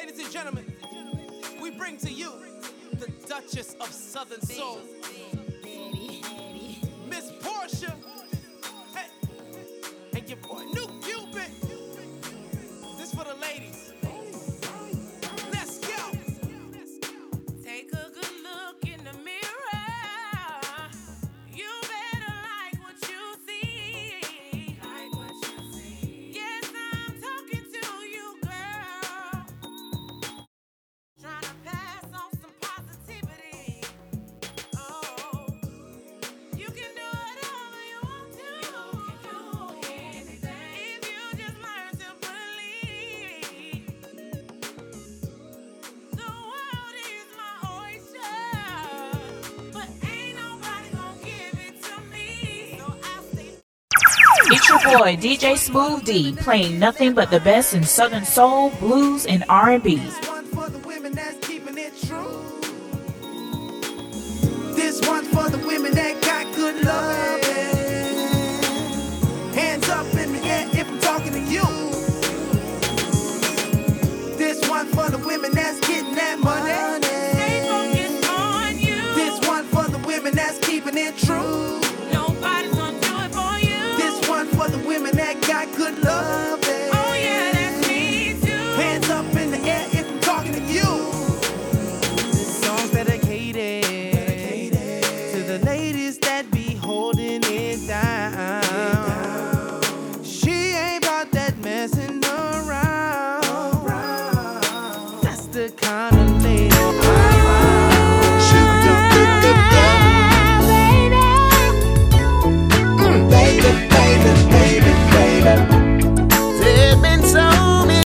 Ladies and gentlemen, we bring to you the Duchess of Southern Soul, Miss Portia, hey, and your boy New Cupid. This for the ladies. Let's go. Take a good look in the mirror. You better like what you see. Like what you see. Yes, I'm talking to you, girl. Trying to pass on some positivity. Oh, you can do whatever you want to. You can do anything if you just learn to believe. The world is my oyster, but ain't nobody gonna give it to me. So I'll stay. It's your boy DJ Smooth D playing nothing but the best in Southern Soul, Blues, and R&B. This one for the women that's keeping it true. This one for the women that got good love. Hands up in the air if I'm talking to you. This one for the women that's getting that money. Stay focused on you. This one for the women that's keeping it true. Nobody's gonna do it for you. This one for the women that got good love. Oh yeah, that's me too. Hands up in the air if I'm talking to you. This song's dedicated to the ladies that be holding it down. She ain't about that messing around. That's the kind of lady There've been so many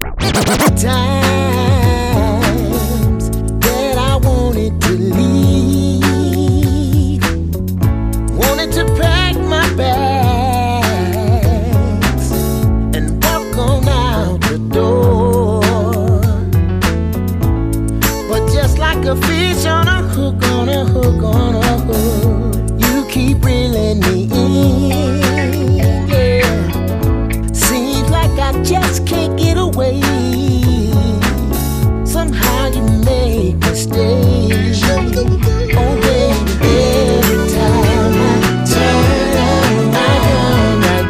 times that I wanted to leave, wanted to pack my bags and walk on out the door. But just like a fish on a hook, on a hook, on a hook, you keep reeling me in. Seems like I just can't get away. Somehow you make me stay. Oh baby, every time I turn around, right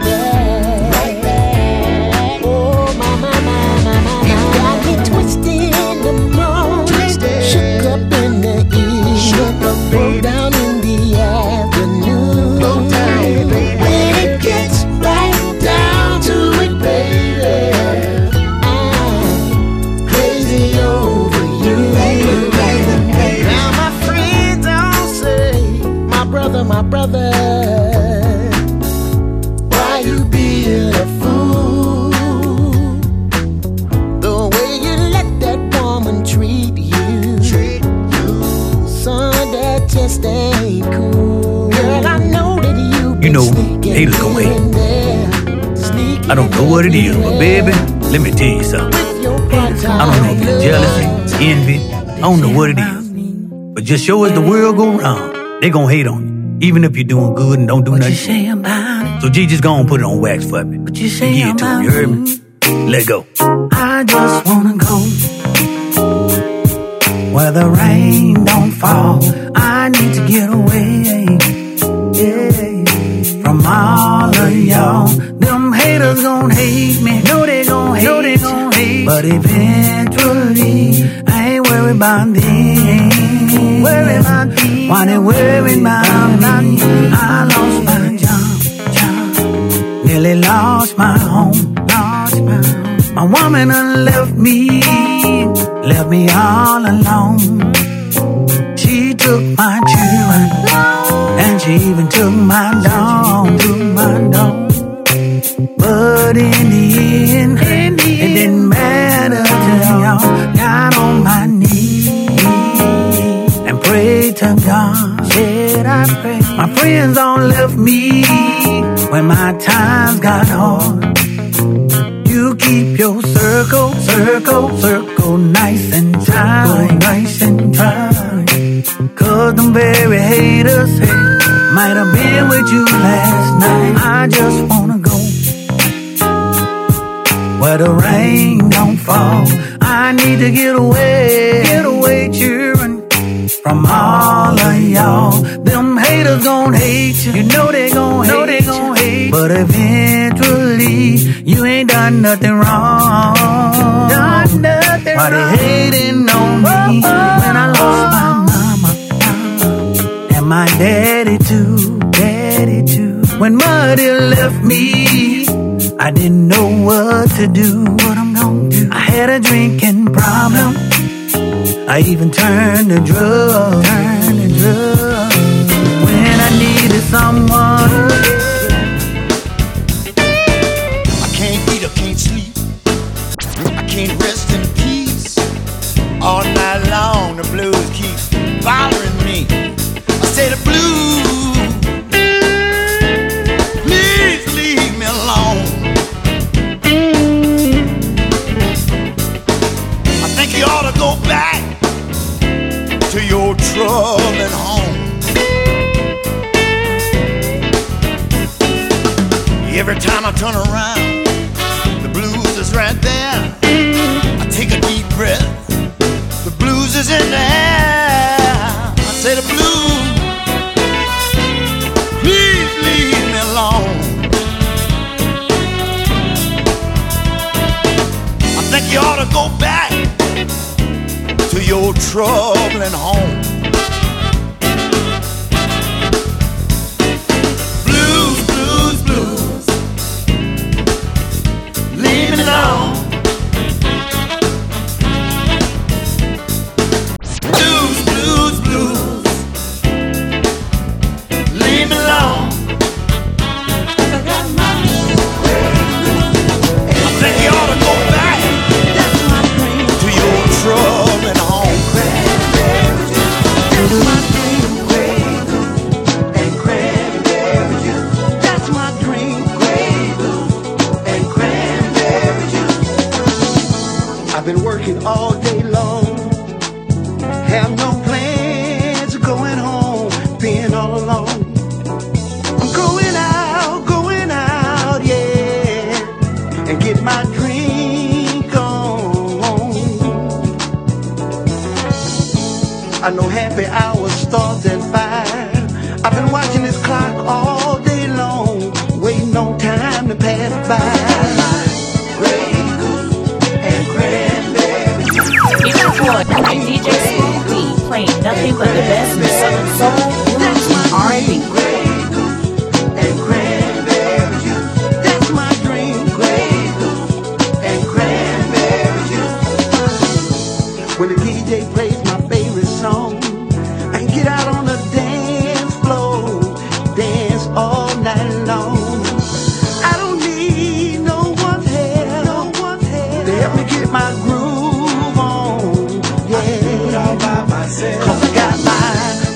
back. Oh my, you got me twisted in the morning, shook up in the evening, broke down in the afternoon. When it gets right down to it, baby, I'm crazy over you. Now my friends all say, my brother, why you being a fool? The way you let that woman treat you, son, that just ain't cool. Girl, I know that You know, haters gon' hate. I don't know what it is, but baby, let me tell you something. I don't know if it's jealousy, envy, I don't know what it is. But just show us the world go round, they gon' hate on you. Even if you're doing good and don't do nothing. So G, just go and put it on wax for me. Give it to me, you heard me? Let go. I just wanna go where the rain don't fall. I need to get away, yeah, from all of y'all. Them haters gon' hate me, know they gon' hate, but eventually I ain't worried about them. Why they worried about me? I lost my job, nearly lost my home. My woman done left me all alone. She took my children, and she even took my dog. But in the end, it didn't matter to y'all. Got on my knees and prayed to God. Said I pray. My friends all left me when my times got hard. You keep your circle nice and tight, cause them very haters might have been with you last night. I just wanna go where the rain don't fall. I need to get away, children, from all of y'all. Them haters gon' hate you, you know they gon' hate you. But eventually, you ain't done nothing wrong. Why they hating on me when I lost my mama and my daddy too. When Muddy left me, I didn't know what to do. What I'm gonna do? I had a drinking problem. I even turned to drugs. When I needed someone, I can't eat, I can't sleep, I can't rest in peace. All night long the blues keep bothering me. I say the blues, please leave me alone. I think you ought to go back to your troubled home. Every time I turn around, the blues is right there. I take a deep breath, the blues is in the air. I say the blues, please leave me alone. I think you ought to go back to your troubling home. Blues, blues, blues, leave me alone. Blues, blues, blues, leave me alone. I think you ought to go back to your troubling home. That's my dream. And cranberry juice. I've been working all day long, have no plans of going home, being all alone. I'm going out, yeah, and get my drink on. I know happy hours starts at 5. I've been watching this clock all day long, waiting on time to pass by. It's your boy, DJ Smooth D, playing nothing but the best in Southern soul, blues, and R&B. And cranberry juice. That's my dream. And cranberry juice. When the DJ plays my favorite song, I can get out on the dance floor, dance all night long. I don't need no one's help to help me get my groove on. Yeah, 'cause I got my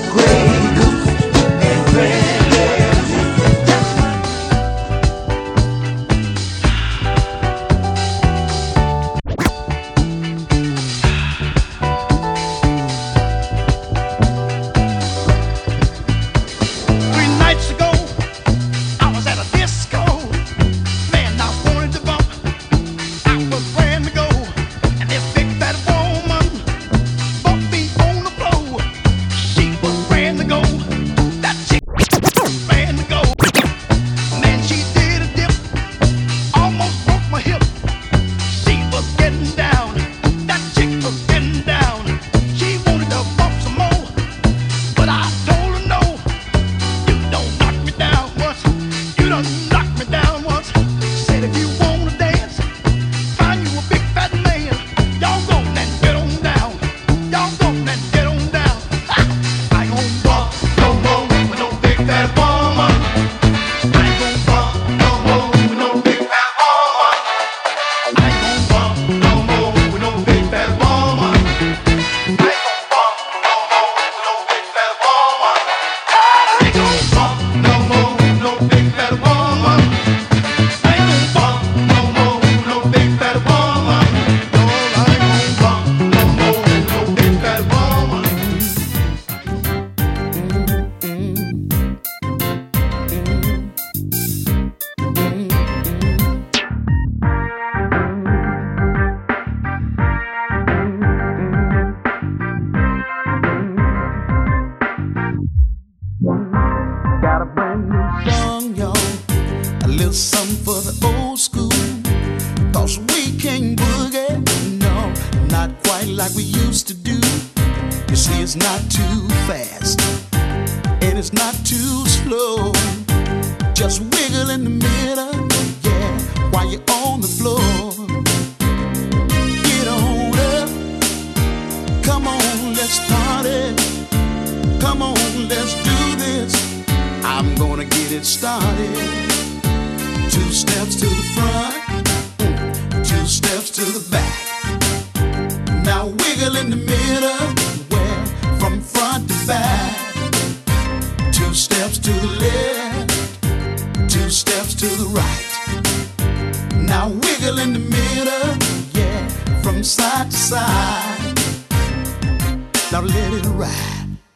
little something for the old school. 'Cause we can't boogie, no, not quite like we used to do. You see, it's not too fast, and it's not too slow. Just wiggle in the middle, yeah, while you're on the floor. Get on up, come on, let's party. Come on, let's do this. I'm gonna get it started. 2 steps to the front, 2 steps to the back. Now wiggle in the middle, well, from front to back. 2 steps to the left, 2 steps to the right. Now wiggle in the middle, yeah, from side to side. Now let it ride.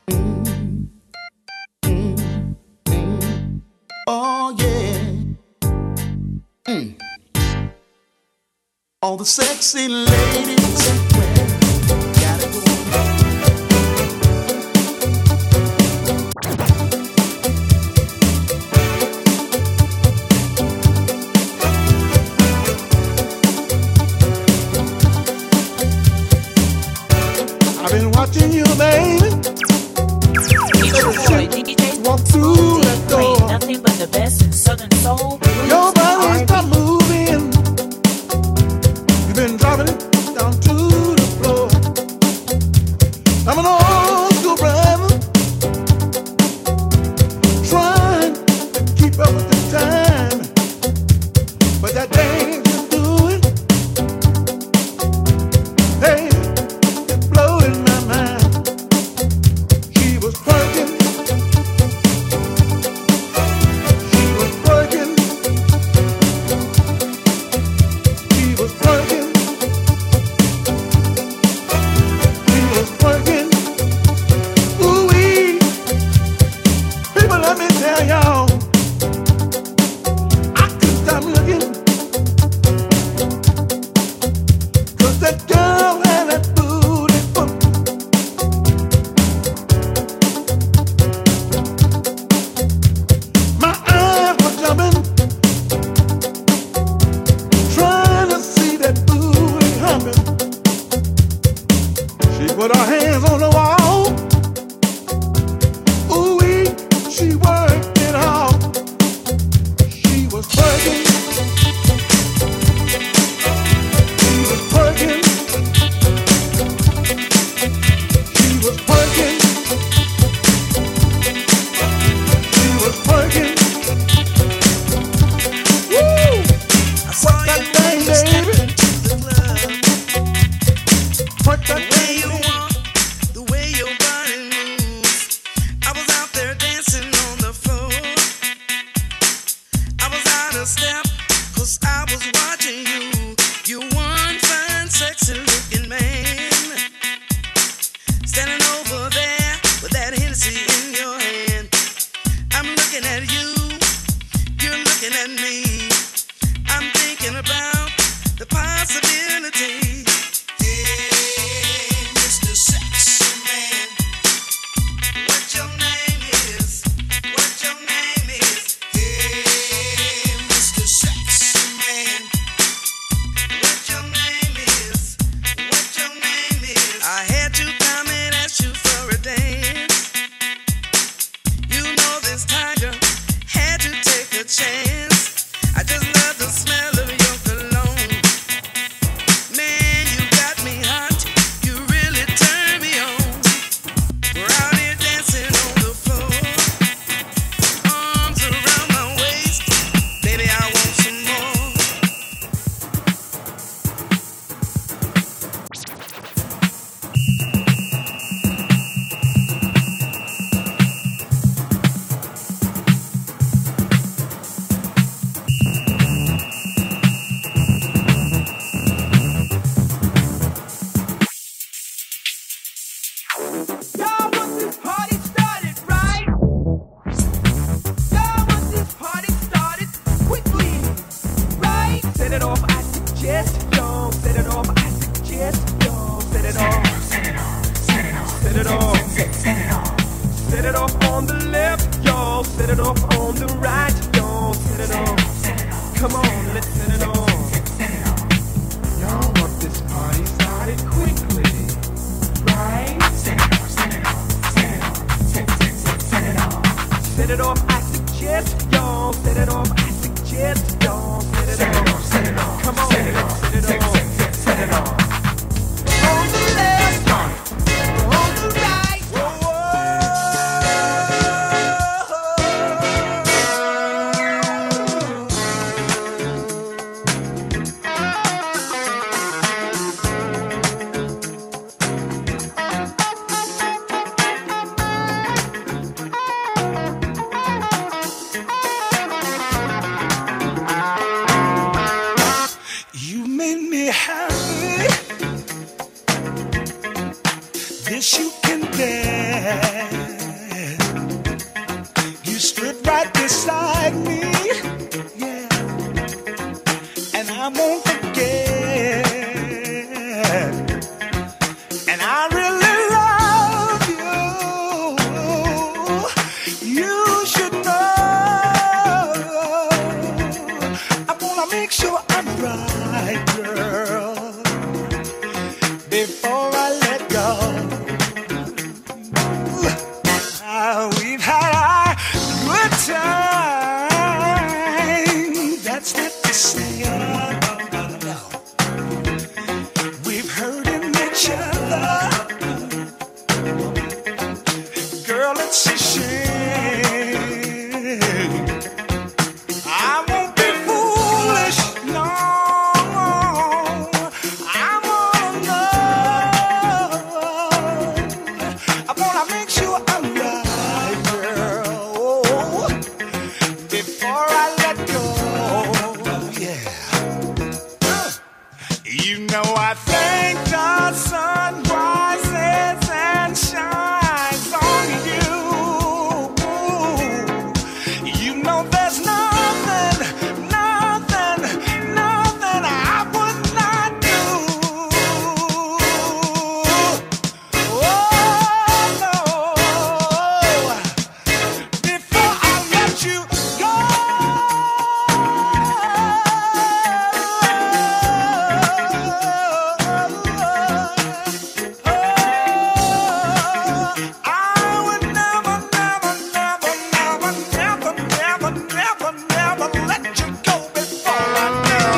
Oh yeah. All the sexy ladies, well, gotta go. I've been watching you, baby. It's your boy, DJ Walk through that door. playing nothing but the best in Southern Soul, blues, Your and body R&B. stop moving. You've been dropping it down to the floor. I'm an old school brother, trying to keep up with the time, but that dangerous doing, hey, it's blowing my mind. She was twerking, she was twerking, she was twerking, she was twerking. Ooh-wee. People, let me tell y'all, I couldn't stop looking, 'cause that girl had that booty bumping. My eyes were jumping, trying to see that booty humming. She put her hands on the wall. Ooh-wee, she worked it out. She was twerking. She was twerking. She was twerking. She was twerking. Woo! Work that thing, baby. Work that thing, baby. The way your body moves. I was out there dancing on the floor. I was out of step, 'cause I was watching you. You one fine, sexy looking man. Standing over there with that Hennessy in your hand. I'm looking at you, you're looking at me. I'm thinking about the possibility. Hey, Mr. Sexy Man, what your name is? What your name is? Hey, Mr. Sexy Man, what your name is? What your name is? I had to come and ask you for a dance. You know this tiger had to take a chance. I just love the smell of your cologne. Man, you got me hot. You really turn me on. We're out here dancing on the floor. Arms around my waist. Baby, I want some more. Y'all want this party started, right? Y'all want this party started quickly, right? Set it off, I suggest. Don't set it off, I suggest. Don't set it off. Set it off. Set it off. Set it off. Set it off. Set it off on the left, y'all. Set it off on the right, y'all. Set it off. I won't forget. And I really love you. You should know. I wanna make sure I'm right, girl, before I let go. We've had our good time. That's not to say no. We've hurting each other. Girl, it's a shame. I won't be foolish, no. I wanna know. I wanna make sure I'm right, girl, before I let go. Yeah. You know I think the sun rises and shines on you. You know there's nothing, nothing, nothing I would not do. Oh no, before I let you go. I would never, never, never, never, never, never, never, never let you go before I know.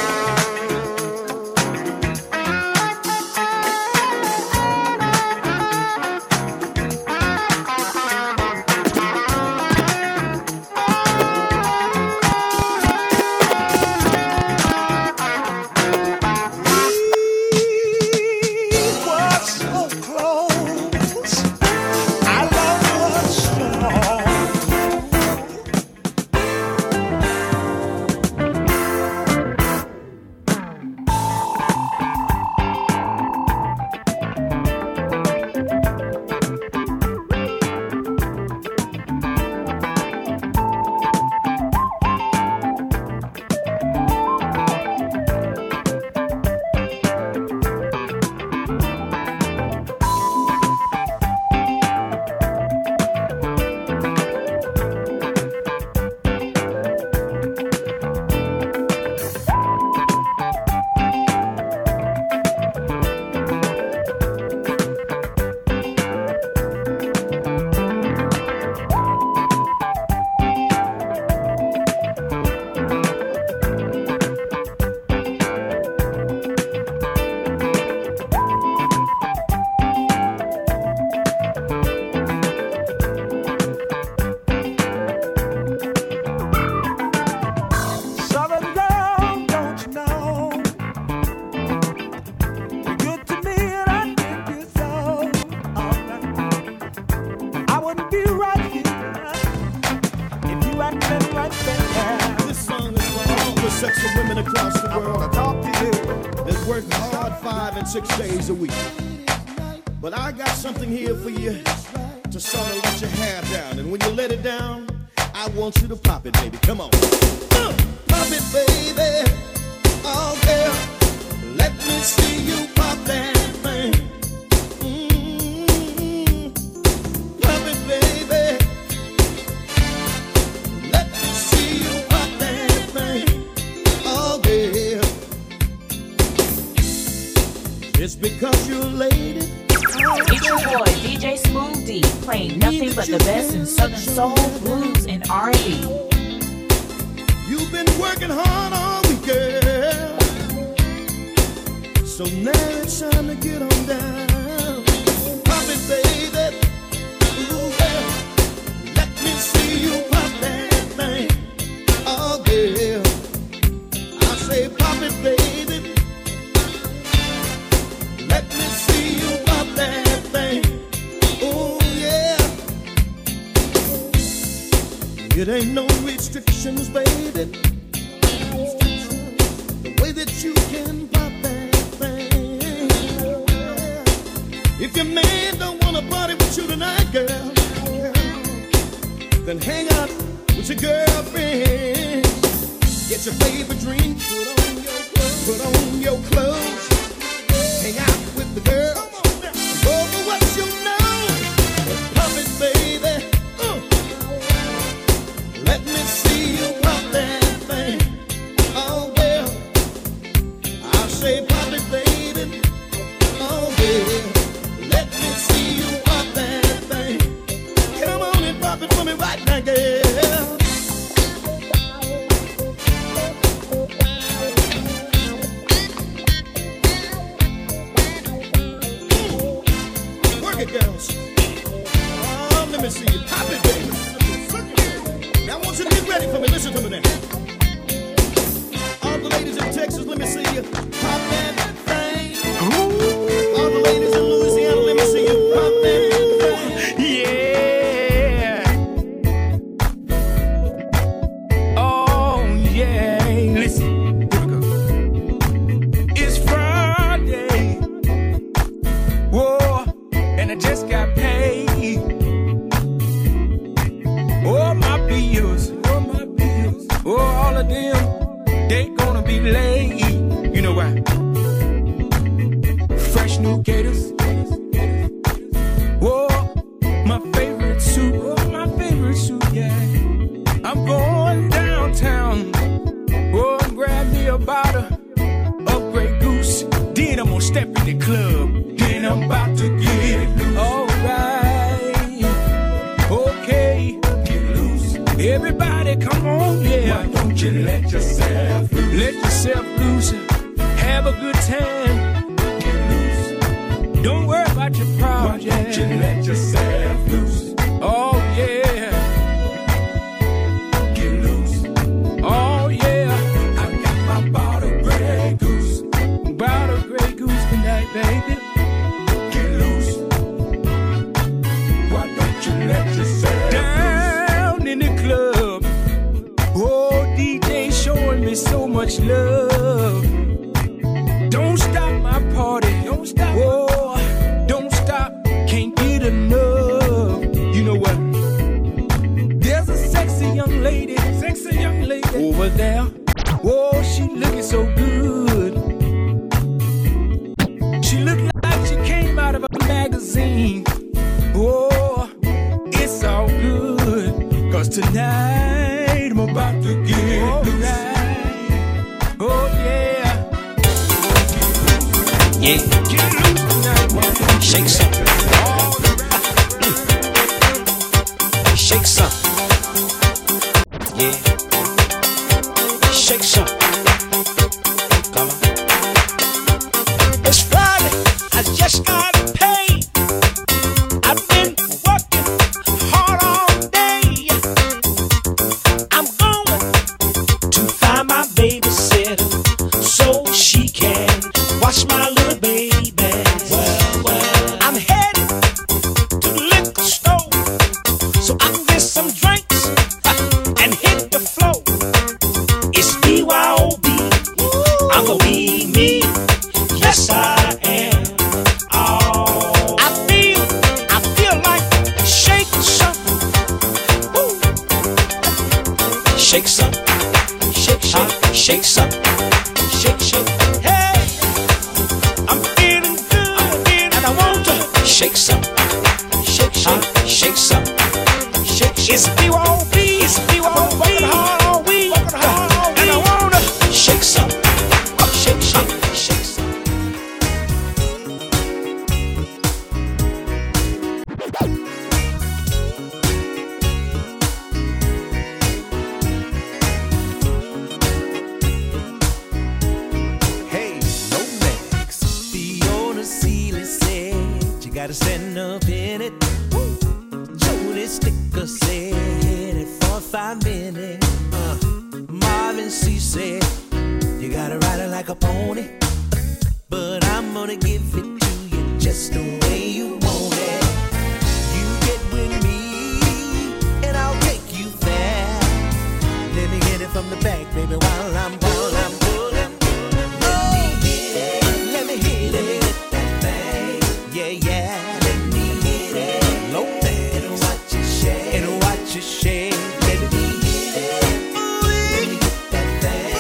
We were so close. Our love was strong. Southern girl, don't you know? You're good to me and I think you so. Alright. I wouldn't be right here if you acted right there. This song is for all the sexual women across the I wanna world talk to you. that's working hard 5 and 6 days a week. But I got something here for you to sort of let your hair down. And when you let it down, I want you to pop it, baby. Come on. Pop it, baby. Oh, girl. Let me see you pop that thing. Pop it, baby. Let me see you pop that thing. Oh, girl. It's because you're a lady. It's your boy DJ Smooth D playing nothing but the best in Southern soul, blues, and R&B. You've been working hard all week, girl. So now it's time to get on down. Pop it, baby. Ooh, girl. Let me see you pop that thing. Oh, girl. I say pop it, baby. Let me see you pop that thing. Oh, yeah. It ain't no restrictions, baby. The way that you can pop that thing. If your man don't wanna party with you tonight, girl, then hang out with your girlfriend. You Get your favorite drink, put on your clothes, hang out with the girls, go for what you know. Pump it, baby. Let me see you pump that thing. Oh, well, I'll say pump it, baby. Oh, yeah. Let me see you pump that thing. Come on and pump it for me right now, girl. Girls. Let me see you pop it, baby. Now I want you to get ready for me. Listen to me now. All the ladies in Texas, let me see you pop that thing. All the ladies in Louisiana, let me see you pop that thing. Yeah. Oh, yeah. Listen. Here we go. It's Friday. Whoa. And I just got paid. Oh, my bills. Oh, all of them, they gonna be late. You know why? Fresh new gators. Whoa, my favorite suit. Oh, my favorite suit, yeah. I'm going downtown. Oh, and grab me a bottle of Grey Goose. Then I'm gonna step in the club. Then I'm about to get loose. Alright, okay, get loose. Everybody come on, yeah. Why don't you let yourself loose? Let yourself loose. Have a good time. Get loose. Don't worry about your problems. Why don't you let yourself loose? Oh yeah. Get loose. Oh yeah. I got my bottle of Grey Goose. Bottle of Grey Goose tonight, baby. Let yourself down in the club. Oh, DJ showing me so much love. Don't stop my party. Don't stop. Oh, don't stop. Can't get enough. You know what? There's a sexy young lady over there. Oh, she looking so good. She look like she came out of a magazine. Oh, it's all good, 'cause tonight I'm about to get right. Oh yeah. Yeah. Get loose tonight, man. Shake something. Shake something. Yeah. Shake something. Come on. It's Friday. I just got paid. I've been working hard all day. I'm going to find my babysitter so she can watch my little baby. Well, I'm headed to the liquor store so I can get some drinks and hit the floor. It's BYOB. I'm gonna be me. Yes, I am. Oh, I feel like shaking something. Woo. Shake something. Shake, shake, shake something. Shake, shake. Hey, I'm feeling good, and I want to shake something. Shake, shake, shake something. Shake, shake. It's BYOB. It's BYOB. Working hard all week. And I want to shake something. Shake, shake, shake something. Hey, no Max. Fiona Seeley said you gotta stand up in it. Jody Sticker said it for 5 minutes. Marvin C said you gotta ride it like a pony. But I'm gonna give it to you just the way you want it. You get with me and I'll take you there. Let me get it from the back, baby, while I'm pulling. Let me hit that thing. Yeah, yeah. Let me hit it. Low down. And watch it shake. Let me hit that thing.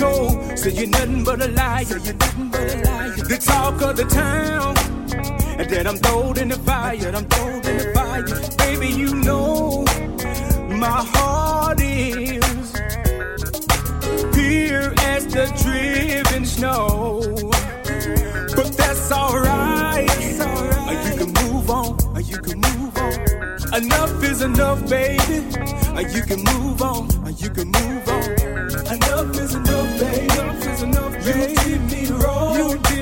told. Say you're nothing but a liar. The talk of the town. And that I'm throwed in the fire. Baby, you know my heart is pure as the driven snow. But that's alright. You can move on. Enough is enough, baby. You can move on. Enough is enough, baby. You did me wrong.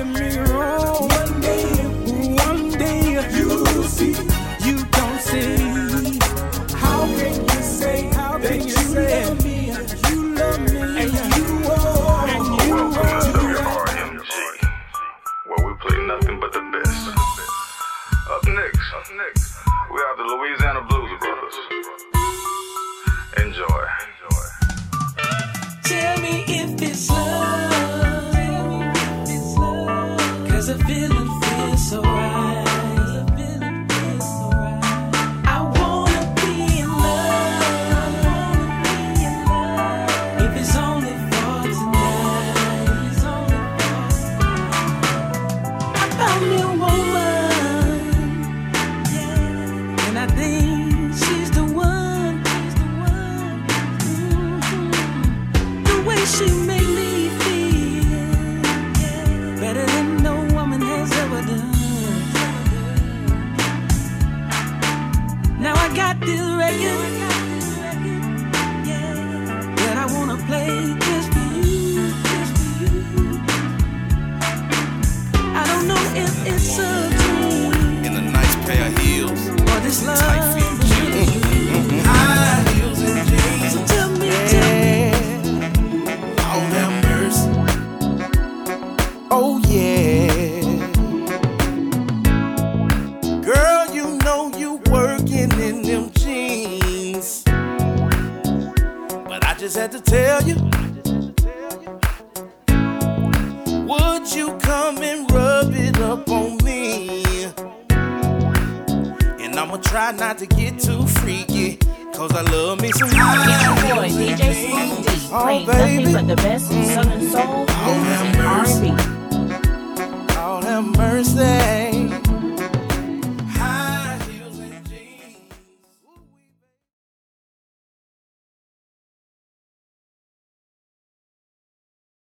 One day you'll see. You don't see. How can you say that you love me? And you want. Welcome to WRMG, where we play nothing but the best. Up next, we have the Louisiana Blues Brothers. Enjoy. Tell me if it's love, 'cause the feeling feels so right. I wanna be in love, if it's only for tonight. I found me a woman, and I think she's the one. She made me feel better than no woman has ever done. Now I got this record that I wanna play just for you. I don't know if it's a dream in a nice pair of heels or this love. Tight fit jeans, high heels and jeans. So tell me. Oh yeah, girl, you know you working in them jeans, but I just had to tell you, would you come and rub it up on me? And I'ma try not to get too freaky, 'cause I love me some. It's your boy DJ Smooth D, playing nothing but the best in Southern soul, blues, and R&B. Lord have mercy.